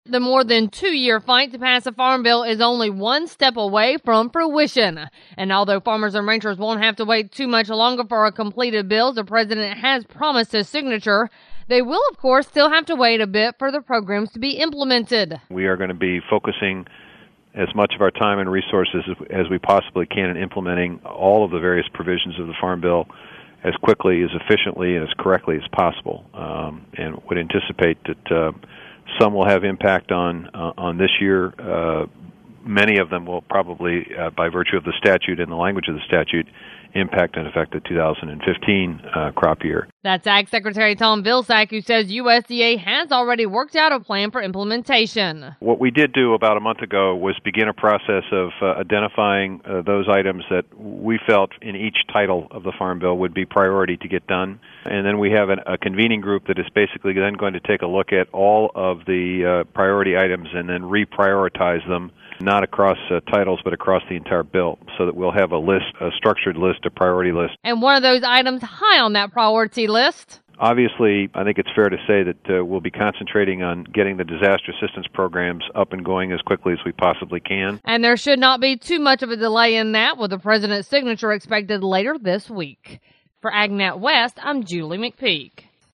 The more than 2-year fight to pass a farm bill is only one step away from fruition. And although farmers and ranchers won't have to wait too much longer for a completed bill the president has promised his signature, they will, of course, still have to wait a bit for the programs to be implemented. We are going to be focusing as much of our time and resources as we possibly can in implementing all of the various provisions of the Farm Bill as quickly, as efficiently, and as correctly as possible, and would anticipate that some will have impact on this year. Many of them will probably, by virtue of the statute and the language of the statute, impact and affect the 2015 crop year. That's Ag Secretary Tom Vilsack, who says USDA has already worked out a plan for implementation. What we did do about a month ago was begin a process of identifying those items that we felt in each title of the Farm Bill would be priority to get done. And then we have a convening group that is basically then going to take a look at all of the priority items and then reprioritize them, not across titles, but across the entire bill, so that we'll have a structured list, a priority list. And one of those items high on that priority list? Obviously, I think it's fair to say that we'll be concentrating on getting the disaster assistance programs up and going as quickly as we possibly can. And there should not be too much of a delay in that, with the president's signature expected later this week. For AgNet West, I'm Julie McPeak.